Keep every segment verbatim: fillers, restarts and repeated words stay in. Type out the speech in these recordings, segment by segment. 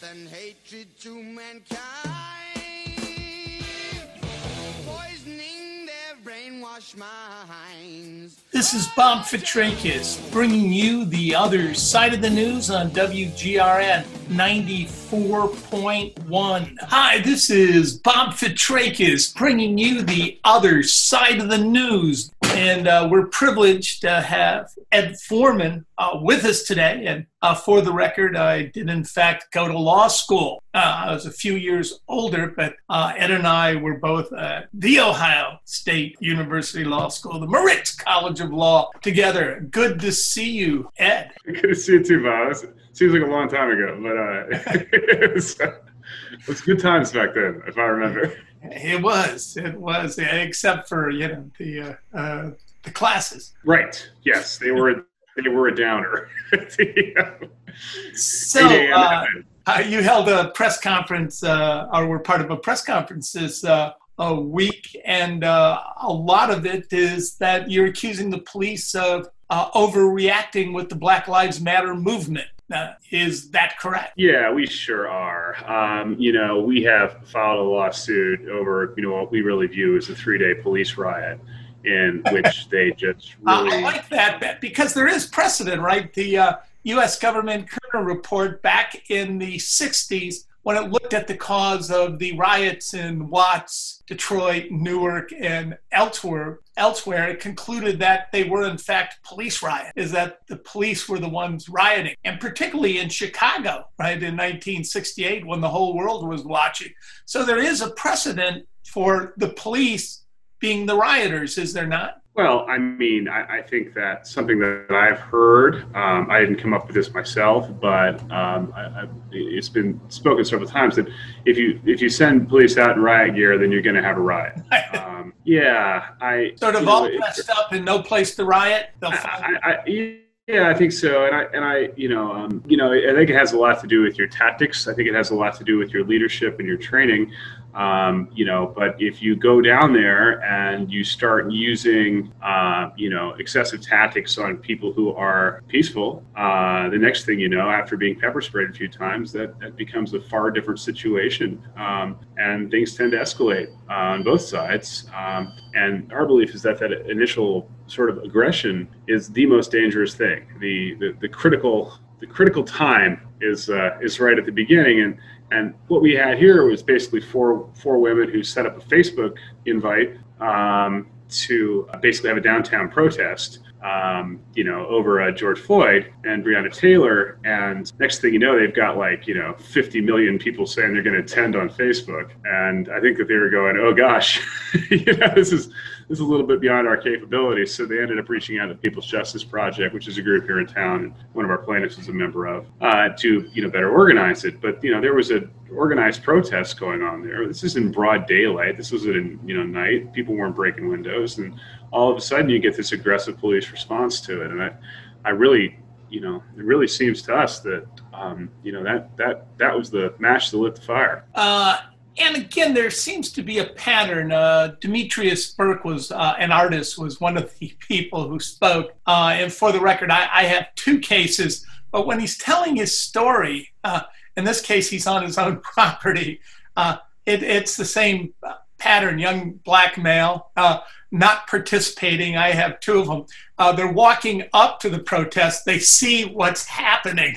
and hatred to mankind, poisoning their brainwashed minds. This is Bob Fitrakis bringing you the other side of the news on W G R N ninety-four point one. Hi, this is Bob Fitrakis bringing you the other side of the news. And uh, we're privileged to have Ed Foreman uh, with us today. And uh, for the record, I did in fact go to law school. Uh, I was a few years older, but uh, Ed and I were both at the Ohio State University Law School, the Moritz College of Law, together. Good to see you, Ed. Good to see you too, Bob. It seems like a long time ago, but uh, it, was, uh, it was good times back then, if I remember. It was. It was, except for, you know, the uh, uh, the classes. Right. Yes, they were they were a downer. So uh, uh, you held a press conference, uh, or were part of a press conference this uh, a week, and uh, a lot of it is that you're accusing the police of uh, overreacting with the Black Lives Matter movement. Uh, is that correct? Yeah, we sure are. Um, you know, we have filed a lawsuit over, you know, what we really view as a three-day police riot in which they just really... Uh, I like that, because there is precedent, right? The uh, U S government Kerner report back in the sixties, when it looked at the cause of the riots in Watts, Detroit, Newark, and elsewhere, elsewhere, it concluded that they were in fact police riots, is that the police were the ones rioting. And particularly in Chicago, right, in nineteen sixty-eight, when the whole world was watching. So there is a precedent for the police being the rioters, is there not? Well, I mean, I, I think that something that I've heard, um, I didn't come up with this myself, but um, I, I, it's been spoken several times that if you if you send police out in riot gear, then you're going to have a riot. Um, yeah, I sort of all dressed up and no place to riot. They'll I, I, I, yeah, I think so, and I and I, you know, um, you know, I think it has a lot to do with your tactics. I think it has a lot to do with your leadership and your training. Um, you know, but if you go down there and you start using, uh, you know, excessive tactics on people who are peaceful, uh, the next thing you know, after being pepper sprayed a few times, that, that becomes a far different situation. Um, and things tend to escalate uh, on both sides. Um, and our belief is that that initial sort of aggression is the most dangerous thing. The, the, the critical the critical time is uh, is right at the beginning. And And what we had here was basically four four women who set up a Facebook invite um, to basically have a downtown protest, um, you know, over uh, George Floyd and Breonna Taylor. And next thing you know, they've got like, you know, fifty million people saying they're going to attend on Facebook. And I think that they were going, oh gosh, you know, this is this is a little bit beyond our capabilities. So they ended up reaching out to the People's Justice Project, which is a group here in town, and one of our plaintiffs is a member of, uh, to, you know, better organize it. But, you know, there was a organized protest going on there. This is in broad daylight. This was in, you know, night. People weren't breaking windows. And all of a sudden you get this aggressive police response to it. And I, I really, you know, it really seems to us that, um, you know, that, that, that was the match that lit the fire. Uh, And again, there seems to be a pattern. Uh, Demetrius Burke was uh, an artist, was one of the people who spoke. Uh, and for the record, I, I have two cases. But when he's telling his story, uh, in this case, he's on his own property. Uh, it, it's the same pattern. Young black male, uh, not participating. I have two of them. Uh, they're walking up to the protest. They see what's happening.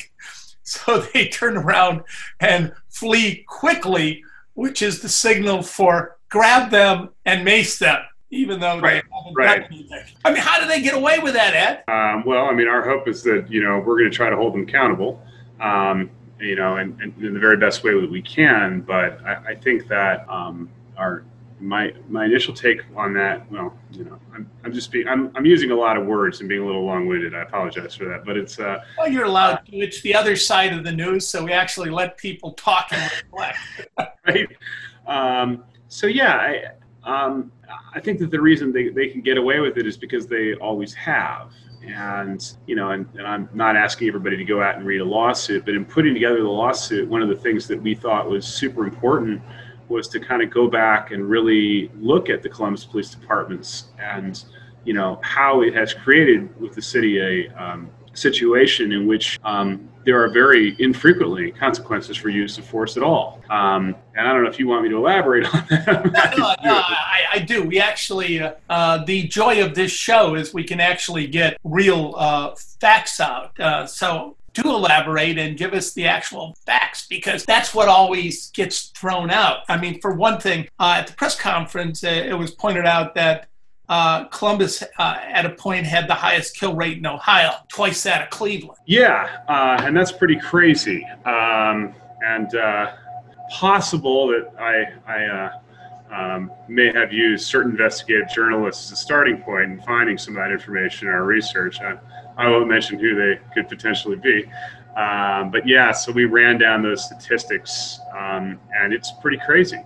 So they turn around and flee quickly, which is the signal for grab them and mace them, even though they right, haven't right. done anything. I mean, how do they get away with that, Ed? Um, well, I mean, our hope is that, you know, we're going to try to hold them accountable, um, you know, and, and in the very best way that we can. But I, I think that um, our my my initial take on that, well, you know, I'm I'm just being I'm I'm using a lot of words and being a little long-winded. I apologize for that, but it's uh. Well, you're allowed to. It's the other side of the news, so we actually let people talk and reflect. Right. Um, so yeah, I um, I think that the reason they, they can get away with it is because they always have. And, you know, and, and I'm not asking everybody to go out and read a lawsuit, but in putting together the lawsuit, one of the things that we thought was super important was to kind of go back and really look at the Columbus Police Departments and, you know, how it has created with the city a um, situation in which um, there are very infrequently consequences for use of force at all. Um, and I don't know if you want me to elaborate on that. no, no, no I, I do. We actually, uh, uh, the joy of this show is we can actually get real uh, facts out. Uh, so do elaborate and give us the actual facts, because that's what always gets thrown out. I mean, for one thing, uh, at the press conference, uh, it was pointed out that Uh, Columbus, uh, at a point, had the highest kill rate in Ohio, twice that of Cleveland. Yeah, uh, and that's pretty crazy. Um, and uh, possible that I, I uh, um, may have used certain investigative journalists as a starting point in finding some of that information in our research. I, I won't mention who they could potentially be. Um, but yeah, so we ran down those statistics, um, and it's pretty crazy.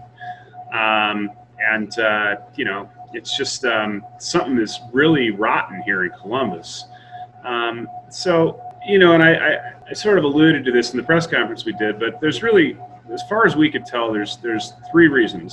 Um, and, uh, you know, it's just um, something that's really rotten here in Columbus. Um, so, you know, and I, I, I sort of alluded to this in the press conference we did, but there's really, as far as we could tell, there's there's three reasons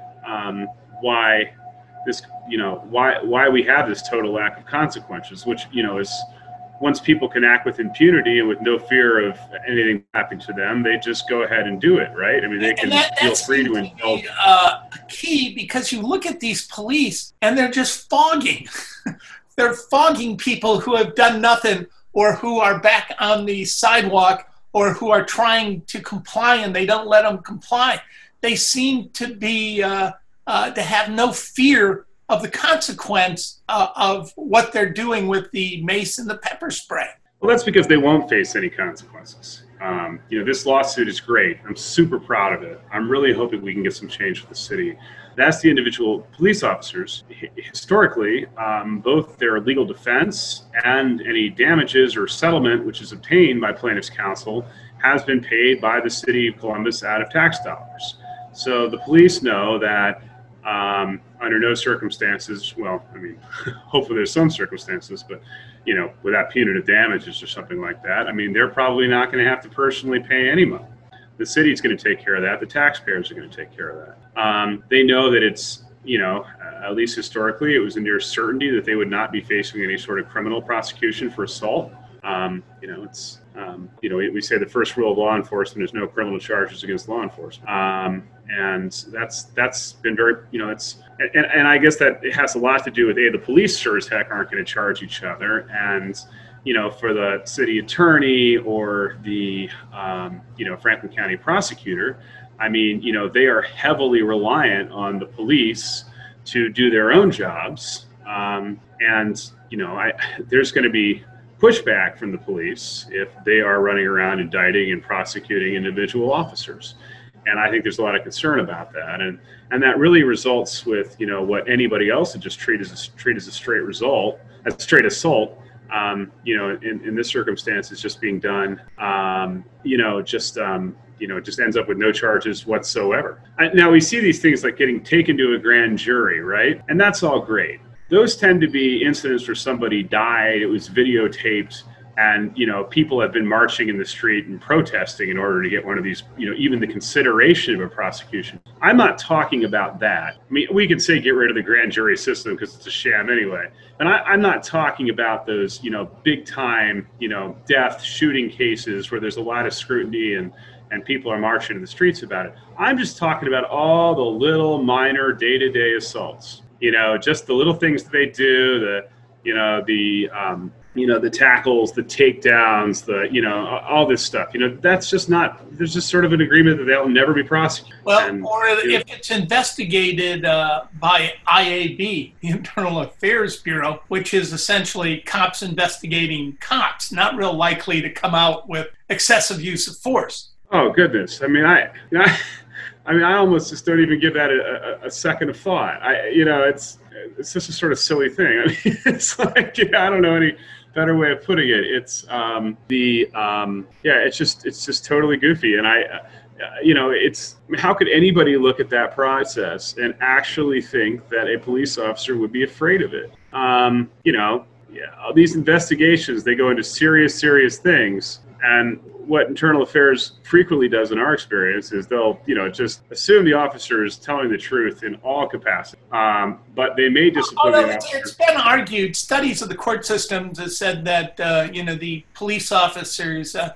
um, why this, you know, why why we have this total lack of consequences, which, you know, is once people can act with impunity and with no fear of anything happening to them, they just go ahead and do it, right? I mean, they can that, feel free to indulge. Uh, key, because you look at these police and they're just fogging. They're fogging people who have done nothing, or who are back on the sidewalk, or who are trying to comply and they don't let them comply. They seem to be uh, uh, to have no fear of the consequence uh, of what they're doing with the mace and the pepper spray. Well, that's because they won't face any consequences. Um, you know, this lawsuit is great. I'm super proud of it. I'm really hoping we can get some change for the city. That's the individual police officers. H- historically, um, both their legal defense and any damages or settlement which is obtained by plaintiff's counsel has been paid by the city of Columbus out of tax dollars. So the police know that um, under no circumstances, well, I mean, hopefully there's some circumstances, but, you know, without punitive damages or something like that, I mean, they're probably not going to have to personally pay any money. The city's going to take care of that. The taxpayers are going to take care of that. Um, they know that it's, you know, at least historically, it was a near certainty that they would not be facing any sort of criminal prosecution for assault. Um, you know, it's, um, you know, we, we say the first rule of law enforcement is no criminal charges against law enforcement. Um, and that's, that's been very, you know, it's, and, and I guess that it has a lot to do with, A, the police sure as heck aren't going to charge each other. And, you know, for the city attorney or the, um, you know, Franklin County prosecutor, I mean, you know, they are heavily reliant on the police to do their own jobs. Um, and, you know, I, there's going to be pushback from the police if they are running around indicting and prosecuting individual officers. And I think there's a lot of concern about that. And and that really results with, you know, what anybody else would just treat as a, treat as a straight result, a straight assault. Um, you know, in, in this circumstance, it's just being done, um, you know, just, um, you know, it just ends up with no charges whatsoever. I, now, we see these things like getting taken to a grand jury, right? And that's all great. Those tend to be incidents where somebody died, it was videotaped, and, you know, people have been marching in the street and protesting in order to get one of these, you know, even the consideration of a prosecution. I'm not talking about that. I mean, we could say get rid of the grand jury system because it's a sham anyway. And I, I'm not talking about those, you know, big time, you know, death shooting cases where there's a lot of scrutiny and, and people are marching in the streets about it. I'm just talking about all the little minor day-to-day assaults. You know, just the little things that they do, the, you know, the, um, you know, the tackles, the takedowns, the, you know, all this stuff. You know, that's just not, there's just sort of an agreement that they'll never be prosecuted. Well, and, or if know, it's investigated uh, by I A B, the Internal Affairs Bureau, which is essentially cops investigating cops, not real likely to come out with excessive use of force. Oh, goodness. I mean, I, you know, I I mean, I almost just don't even give that a, a, a second of thought. I, you know, it's it's just a sort of silly thing. I mean, it's like, yeah, I don't know any better way of putting it. It's um, the um, yeah, it's just it's just totally goofy. And I, uh, you know, it's I mean, how could anybody look at that process and actually think that a police officer would be afraid of it? Um, you know, yeah, these investigations, they go into serious, serious things. And what Internal Affairs frequently does in our experience is they'll, you know, just assume the officer is telling the truth in all capacity. Um, but they may discipline Although the it's, officer. it's been argued, studies of the court systems have said that, uh, you know, the police officers uh,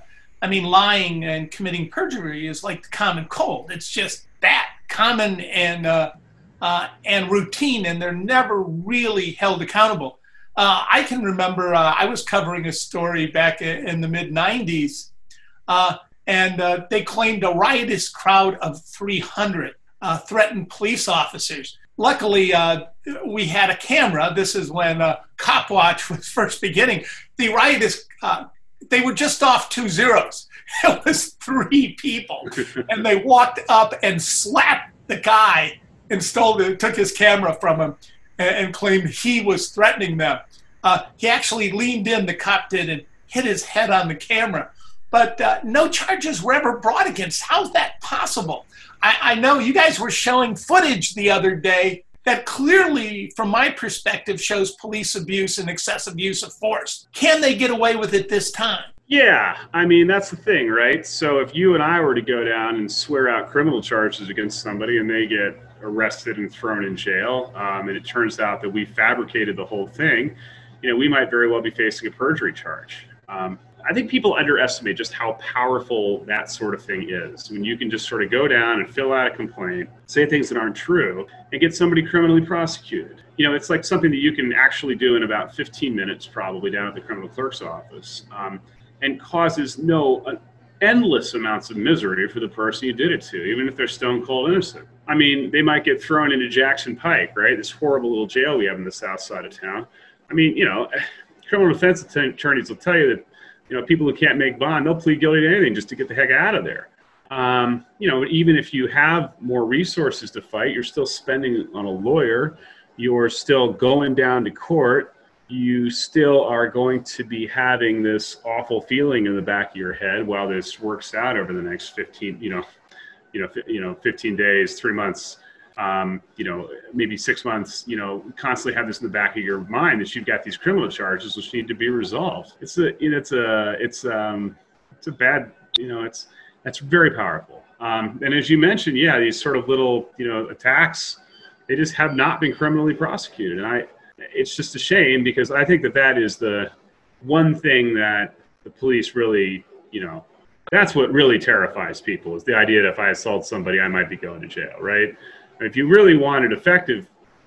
I mean, lying and committing perjury is like the common cold. It's just that common and uh, uh, and routine, and they're never really held accountable. Uh, I can remember uh, I was covering a story back in, in the mid nineties, uh, and uh, they claimed a riotous crowd of three hundred uh, threatened police officers. Luckily, uh, we had a camera. This is when uh, Cop Watch was first beginning. The riotous, uh, they were just off two zeros. It was three people. And they walked up and slapped the guy and stole the, took his camera from him and, and claimed he was threatening them. Uh, he actually leaned in, the cop did, and hit his head on the camera. But uh, no charges were ever brought against. How's that possible? I, I know you guys were showing footage the other day that clearly, from my perspective, shows police abuse and excessive use of force. Can they get away with it this time? Yeah, I mean, that's the thing, right? So if you and I were to go down and swear out criminal charges against somebody and they get arrested and thrown in jail, um, and it turns out that we fabricated the whole thing, you know, we might very well be facing a perjury charge. Um, I think people underestimate just how powerful that sort of thing is. When you can just sort of go down and fill out a complaint, say things that aren't true, and get somebody criminally prosecuted. You know, it's like something that you can actually do in about fifteen minutes, probably down at the criminal clerk's office, um, and causes no uh, endless amounts of misery for the person you did it to, even if they're stone cold innocent. I mean, they might get thrown into Jackson Pike, right? This horrible little jail we have in the south side of town. I mean, you know, criminal defense attorneys will tell you that, you know, people who can't make bond, they'll plead guilty to anything just to get the heck out of there. Um, you know, even if you have more resources to fight, you're still spending on a lawyer. You're still going down to court. You still are going to be having this awful feeling in the back of your head while this works out over the next fifteen, you know, you know, you know, fifteen days, three months, um, you know, maybe six months, you know, constantly have this in the back of your mind that you've got these criminal charges which need to be resolved. It's a, you know, it's a, it's, um, it's a bad, you know, it's, that's very powerful. Um, and as you mentioned, yeah, these sort of little, you know, attacks, they just have not been criminally prosecuted. And I, it's just a shame because I think that that is the one thing that the police really, you know, that's what really terrifies people is the idea that if I assault somebody, I might be going to jail, right? If you really wanted effective,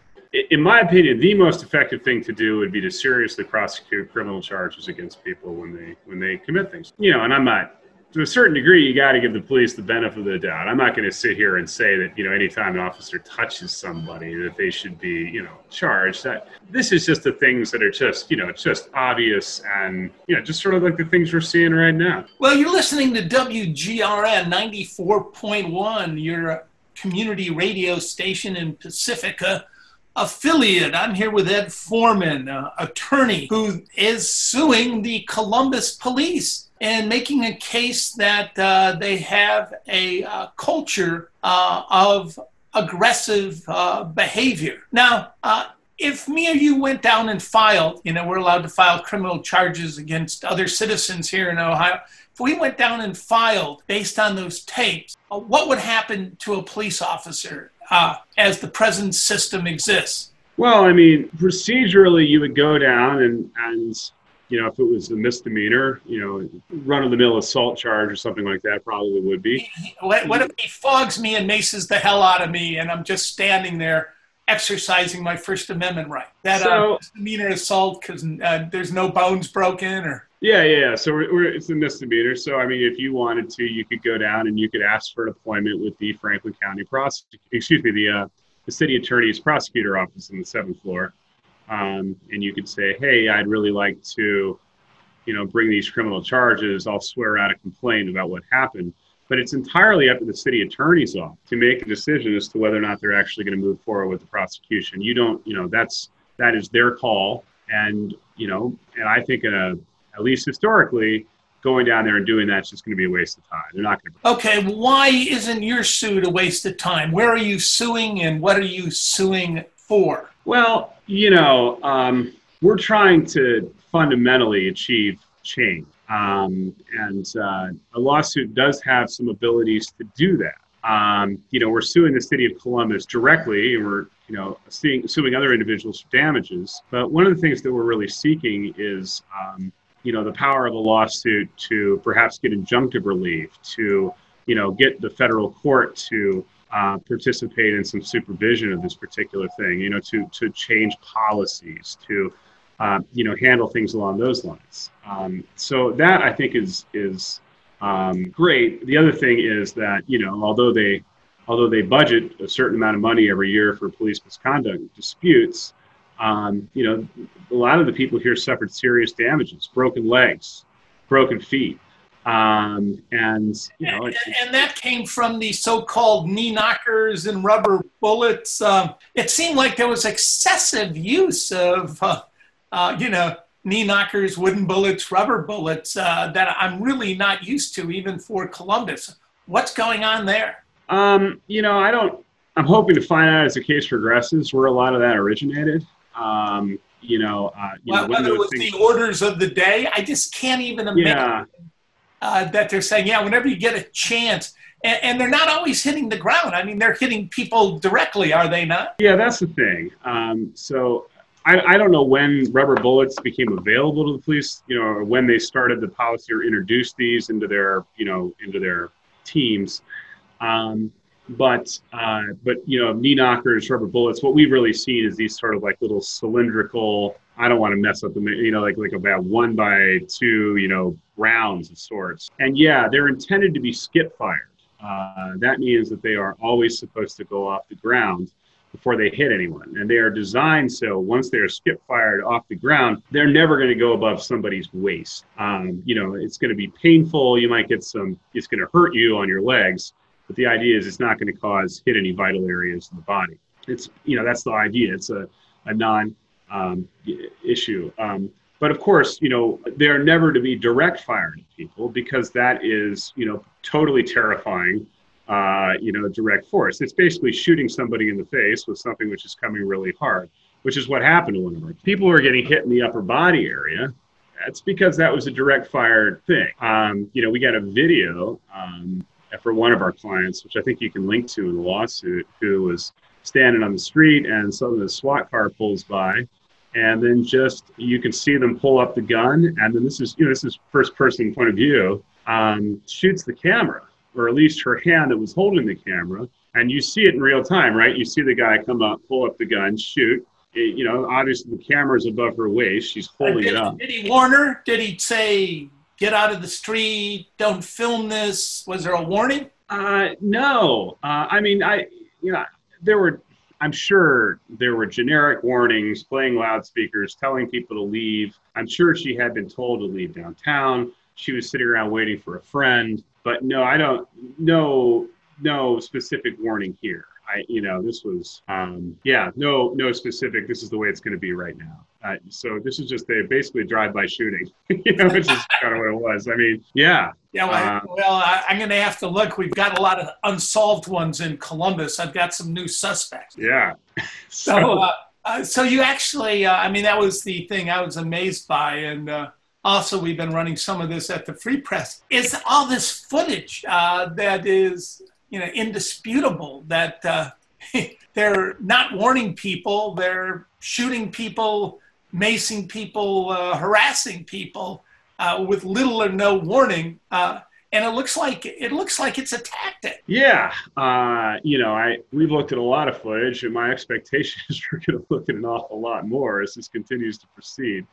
in my opinion, the most effective thing to do would be to seriously prosecute criminal charges against people when they when they commit things. You know, and I'm not, to a certain degree, you got to give the police the benefit of the doubt. I'm not going to sit here and say that, you know, anytime an officer touches somebody that they should be, you know, charged. That this is just the things that are just, you know, it's just obvious and, you know, just sort of like the things we're seeing right now. Well, you're listening to W G R N ninety-four point one, your community radio station in Pacifica affiliate. I'm here with Ed Foreman, uh, attorney who is suing the Columbus police and making a case that uh, they have a uh, culture uh, of aggressive uh, behavior. Now, uh, if me or you went down and filed, you know, we're allowed to file criminal charges against other citizens here in Ohio. If we went down and filed based on those tapes, uh, what would happen to a police officer uh, as the present system exists? Well, I mean, procedurally, you would go down and, and you know, if it was a misdemeanor, you know, run-of-the-mill assault charge or something like that probably would be. What, what if he fogs me and maces the hell out of me and I'm just standing there exercising my First Amendment right? That so, uh, misdemeanor assault because uh, there's no bones broken or... Yeah, yeah. So we're, we're, it's a misdemeanor. So, I mean, if you wanted to, you could go down and you could ask for an appointment with the Franklin County prosecutor, excuse me, the uh, the city attorney's prosecutor office on the seventh floor. Um, and you could say, hey, I'd really like to, you know, bring these criminal charges. I'll swear out a complaint about what happened. But it's entirely up to the city attorney's office to make a decision as to whether or not they're actually going to move forward with the prosecution. You don't, you know, that's, that is their call. And, you know, and I think in a, at least historically, going down there and doing that's just going to be a waste of time. They're not going to. Okay, why isn't your suit a waste of time? Where are you suing and what are you suing for? Well, you know, um, we're trying to fundamentally achieve change. Um, and uh, a lawsuit does have some abilities to do that. Um, you know, we're suing the city of Columbus directly, and we're, you know, suing, suing other individuals for damages. But one of the things that we're really seeking is, um, you know, the power of a lawsuit to perhaps get injunctive relief, to, you know, get the federal court to uh, participate in some supervision of this particular thing, you know, to to change policies, to, uh, you know, handle things along those lines. Um, so that I think is is um, great. The other thing is that, you know, although they although they budget a certain amount of money every year for police misconduct disputes, um, you know, a lot of the people here suffered serious damages, broken legs, broken feet. Um, and, you know, and, and that came from the so-called knee knockers and rubber bullets. Um, it seemed like there was excessive use of, uh, uh, you know, knee knockers, wooden bullets, rubber bullets uh, that I'm really not used to, even for Columbus. What's going on there? Um, you know, I don't, I'm hoping to find out as the case progresses where a lot of that originated. Um, you know, uh, you well, know, whether it was things, the orders of the day, I just can't even imagine yeah. uh, that they're saying, yeah, whenever you get a chance, and, and they're not always hitting the ground. I mean, they're hitting people directly, are they not? Yeah, that's the thing. Um, so I, I don't know when rubber bullets became available to the police, you know, or when they started the policy or introduced these into their, you know, into their teams. Um, but, uh, but, you know, knee knockers, rubber bullets, what we've really seen is these sort of like little cylindrical, I don't want to mess up the, you know, like, like about one by two, you know, rounds of sorts. And yeah, they're intended to be skip fired. Uh, that means that they are always supposed to go off the ground before they hit anyone. And they are designed so once they're skip fired off the ground, they're never going to go above somebody's waist. Um, you know, it's going to be painful. You might get some, it's going to hurt you on your legs. But the idea is it's not going to cause hit any vital areas of the body. It's, you know, that's the idea. It's a, a non um, issue. Um, but of course, you know, they're never to be direct fired at people because that is, you know, totally terrifying, uh, you know, direct force. It's basically shooting somebody in the face with something which is coming really hard, which is what happened to one of our people who are getting hit in the upper body area. That's because that was a direct fired thing. Um, you know, we got a video, um, for one of our clients, which I think you can link to in the lawsuit, who was standing on the street and suddenly the SWAT car pulls by and then just, you can see them pull up the gun. And then this is, you know, this is first person point of view, um, shoots the camera, or at least her hand that was holding the camera. And you see it in real time, right? You see the guy come up, pull up the gun, shoot. It, you know, obviously the camera's above her waist. She's holding did, it up. Did he warn her? Did he say, get out of the street, don't film this? Was there a warning? Uh, no. Uh, I mean, I, you know, there were, I'm sure there were generic warnings, playing loudspeakers, telling people to leave. I'm sure she had been told to leave downtown. She was sitting around waiting for a friend. But no, I don't, no, no specific warning here. I, you know, this was, um, yeah, no, no specific, this is the way it's going to be right now. Uh, so this is just a basically drive-by shooting, you know, which is kind of what it was. I mean, yeah. Yeah, well, uh, I, well I, I'm going to have to look. We've got a lot of unsolved ones in Columbus. I've got some new suspects. Yeah. so, so, uh, uh, so you actually, uh, I mean, that was the thing I was amazed by. And uh, also, we've been running some of this at the Free Press. Is all this footage uh, that is, you know, indisputable, that uh, they're not warning people, they're shooting people, macing people, uh, harassing people uh, with little or no warning, uh, and it looks like it looks like it's a tactic. Yeah, uh, you know, I we've looked at a lot of footage, and my expectation is we're going to look at an awful lot more as this continues to proceed.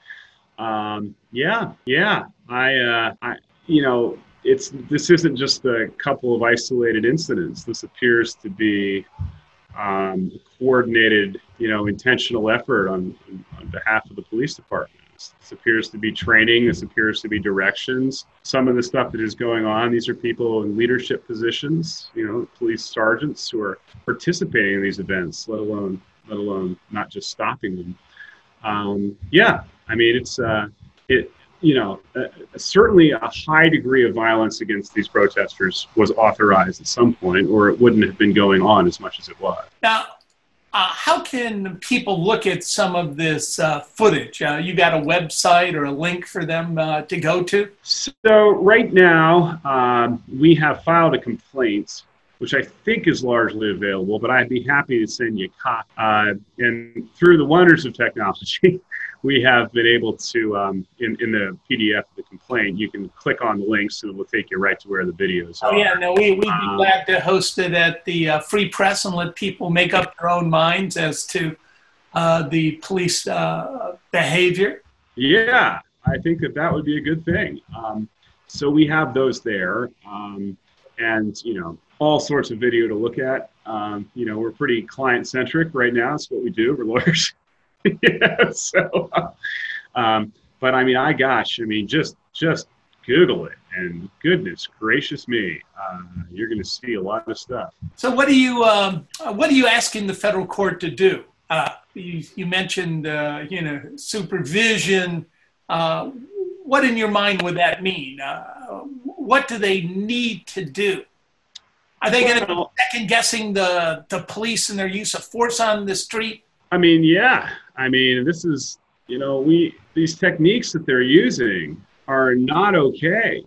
Um, yeah, yeah, I, uh, I, you know. It's this isn't just a couple of isolated incidents. This appears to be um, a coordinated, you know, intentional effort on, on behalf of the police department. This, this appears to be training. This appears to be directions. Some of the stuff that is going on, these are people in leadership positions, you know, police sergeants who are participating in these events, let alone let alone not just stopping them. Um, yeah, I mean, it's uh, it. You know, uh, certainly a high degree of violence against these protesters was authorized at some point, or it wouldn't have been going on as much as it was. Now, uh, how can people look at some of this uh, footage? Uh, you got a website or a link for them uh, to go to? So right now, um, we have filed a complaint, which I think is largely available, but I'd be happy to send you a copy. Uh, and through the wonders of technology, we have been able to, um, in, in the P D F of the complaint, you can click on the links and it will take you right to where the videos are. Oh, yeah, no, we, we'd be Um, glad to host it at the uh, Free Press and let people make up their own minds as to uh, the police uh, behavior. Yeah, I think that that would be a good thing. Um, so we have those there, um, and, you know, all sorts of video to look at. Um, you know, we're pretty client-centric right now. That's what we do. We're lawyers. Yeah, so, uh, um, but I mean, I gosh, I mean, just just Google it, and goodness gracious me, uh, you're going to see a lot of stuff. So what are you um, what are you asking the federal court to do? Uh, you, you mentioned uh, you know, supervision. Uh, what in your mind would that mean? Uh, what do they need to do? Are they going to be second guessing the the police and their use of force on the street? I mean, yeah. I mean, this is, you know, we, these techniques that they're using are not okay.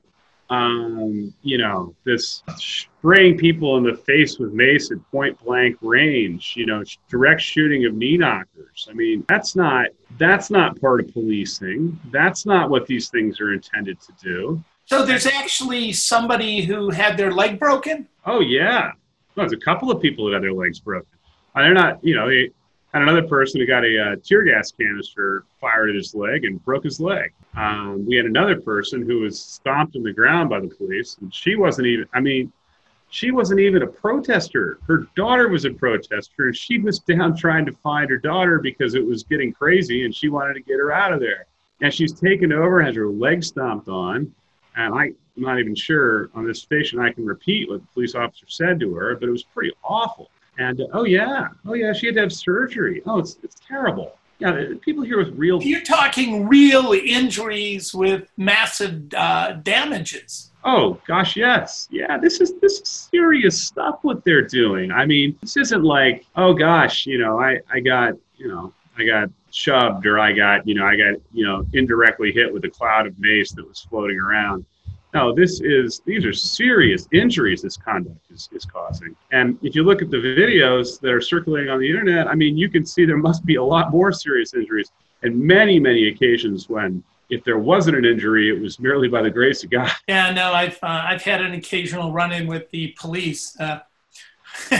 Um, you know, this spraying people in the face with mace at point blank range, you know, direct shooting of knee knockers. I mean, that's not, that's not part of policing. That's not what these things are intended to do. So there's actually somebody who had their leg broken? Oh, yeah. Well, there's a couple of people who had their legs broken. And they're not, you know, they, and another person who got a uh, tear gas canister fired at his leg and broke his leg. Um, we had another person who was stomped in the ground by the police, and she wasn't even, I mean, she wasn't even a protester. Her daughter was a protester, and she was down trying to find her daughter because it was getting crazy, and she wanted to get her out of there. And she's taken over, has her leg stomped on, and I, I'm not even sure on this station I can repeat what the police officer said to her, but it was pretty awful. And, uh, oh, yeah. Oh, yeah, she had to have surgery. Oh, it's it's terrible. Yeah, people here with real... You're talking real injuries with massive uh, damages. Oh, gosh, yes. Yeah, this is this is serious stuff what they're doing. I mean, this isn't like, oh, gosh, you know, I, I got, you know, I got shoved or I got, you know, I got, you know, indirectly hit with a cloud of mace that was floating around. No, this is, these are serious injuries this conduct is, is causing. And if you look at the videos that are circulating on the internet, I mean, you can see there must be a lot more serious injuries. And many, many occasions when, if there wasn't an injury, it was merely by the grace of God. Yeah, no, I've, uh, I've had an occasional run-in with the police. Uh, uh,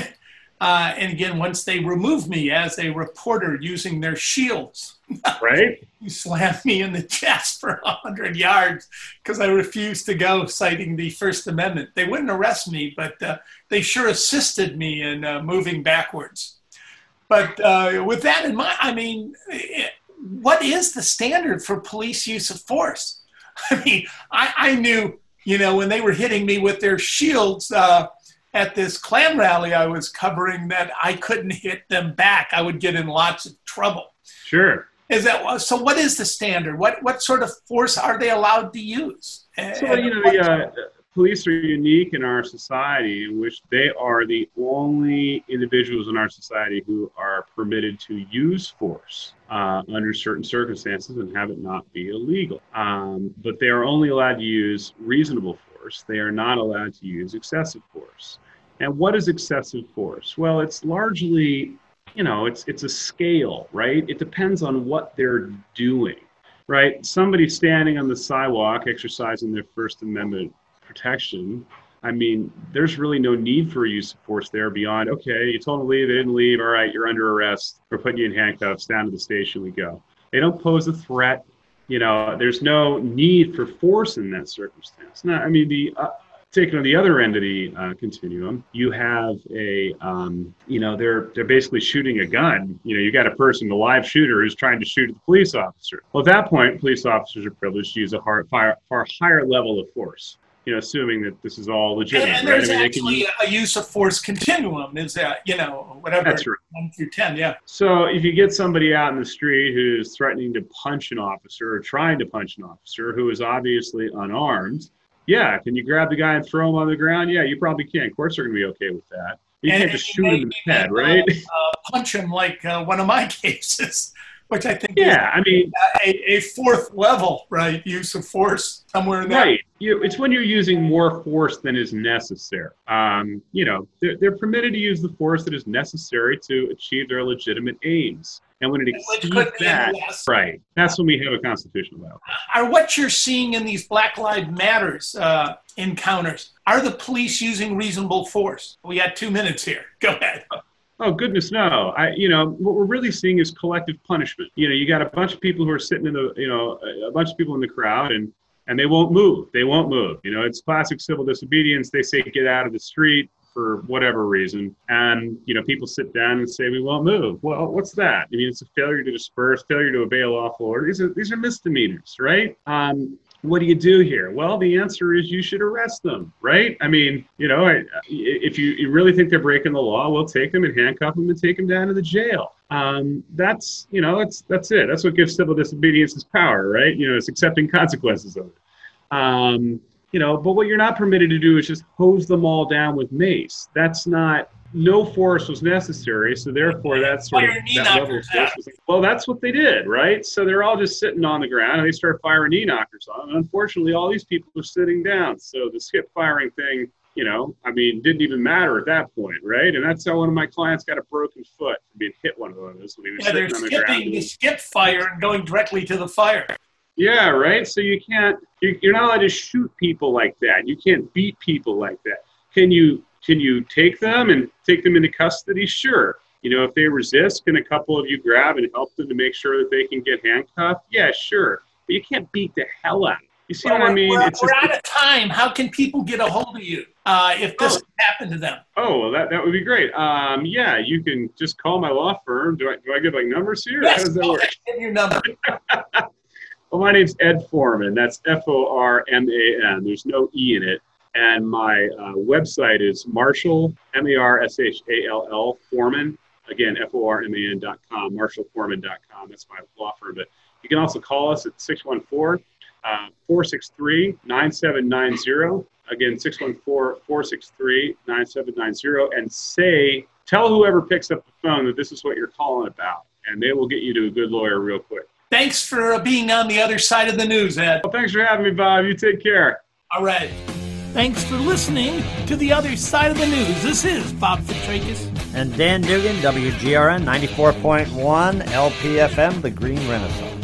and again, once they removed me as a reporter using their shields. Right? You slammed me in the chest for one hundred yards because I refused to go, citing the First Amendment. They wouldn't arrest me, but uh, they sure assisted me in uh, moving backwards. But uh, with that in mind, I mean, it, what is the standard for police use of force? I mean, I, I knew, you know, when they were hitting me with their shields uh, at this Klan rally I was covering, that I couldn't hit them back. I would get in lots of trouble. Sure. Is that so? What is the standard? What what sort of force are they allowed to use? So, you know, the uh, police are unique in our society in which they are the only individuals in our society who are permitted to use force uh, under certain circumstances and have it not be illegal. Um, but they are only allowed to use reasonable force. They are not allowed to use excessive force. And what is excessive force? Well, it's largely, you know, it's it's a scale, right? It depends on what they're doing, right? Somebody standing on the sidewalk exercising their First Amendment protection, I mean, there's really no need for use of force there beyond, okay, you told them to leave, they didn't leave, all right, you're under arrest, we're putting you in handcuffs, down to the station we go. They don't pose a threat, you know, there's no need for force in that circumstance. Now, I mean, the uh, taken on the other end of the uh, continuum, you have a, um, you know, they're they're basically shooting a gun. You know, you got a person, a live shooter, who's trying to shoot at the police officer. Well, at that point, police officers are privileged to use a hard, far, far higher level of force. You know, assuming that this is all legitimate. And, and right? there's I mean, actually use, a use of force continuum. Is that, you know, whatever. That's right. One through ten, yeah. So if you get somebody out in the street who's threatening to punch an officer or trying to punch an officer who is obviously unarmed, yeah, can you grab the guy and throw him on the ground? Yeah, you probably can. Courts are going to be okay with that. You and, can't just shoot him in the head, right? Uh, punch him like uh, one of my cases. which I think yeah, is I mean, a, a fourth level, right? Use of force somewhere in there. Right. You, it's when you're using more force than is necessary. Um, you know, they're, they're permitted to use the force that is necessary to achieve their legitimate aims. And when it exceeds that, right, that's when we have a constitutional violation. Are what you're seeing in these Black Lives Matters uh, encounters, are the police using reasonable force? We got two minutes here. Go ahead. Oh, goodness, no. I, you know, what we're really seeing is collective punishment. You know, you got a bunch of people who are sitting in the, you know, a bunch of people in the crowd, and and they won't move. They won't move. You know, it's classic civil disobedience. They say, get out of the street for whatever reason. And, you know, people sit down and say, we won't move. Well, what's that? I mean, it's a failure to disperse, failure to obey a lawful order. These are, these are misdemeanors, right? Um, what do you do here? Well, the answer is you should arrest them, right? I mean, you know, I, if you, you really think they're breaking the law, we'll take them and handcuff them and take them down to the jail. Um, that's, you know, that's, that's it. That's what gives civil disobedience its power, right? You know, it's accepting consequences of it. Um, you know, but what you're not permitted to do is just hose them all down with mace. That's not, no force was necessary. So therefore that's sort of that level of force was, well, that's what they did, right? So they're all just sitting on the ground and they start firing knee knockers on them. And unfortunately, all these people are sitting down. So the skip firing thing, you know, I mean, didn't even matter at that point, right? And that's how one of my clients got a broken foot from being hit one of those when he was yeah, sitting they're on the skipping ground. the skip fire and going directly to the fire. Yeah, right. So you can't, you're not allowed to shoot people like that. You can't beat people like that. Can you, can you take them and take them into custody? Sure. You know, if they resist, can a couple of you grab and help them to make sure that they can get handcuffed? Yeah, sure. But you can't beat the hell out of them. You see well, what I mean? We're, it's we're just, out of time. How can people get a hold of you uh, if this oh. happened to them? Oh, well, that, that would be great. Um, yeah, you can just call my law firm. Do I, do I give like numbers here? Yes, How does that go work? ahead, give your number. Well, my name's Ed Foreman. That's F O R M A N. There's no E in it. And my uh, website is Marshall, M A R S H A L L, Foreman. Again, F O R M A N dot com, marshall foreman dot com. That's my law firm. But you can also call us at six one four, four six three, nine seven nine zero. Again, six one four, four six three, nine seven nine zero. And say, tell whoever picks up the phone that this is what you're calling about. And they will get you to a good lawyer real quick. Thanks for being on the other side of the news, Ed. Well, thanks for having me, Bob. You take care. All right. Thanks for listening to the other side of the news. This is Bob Fitrakis. And Dan Dugan, W G R N ninety-four point one L P F M, The Green Renaissance.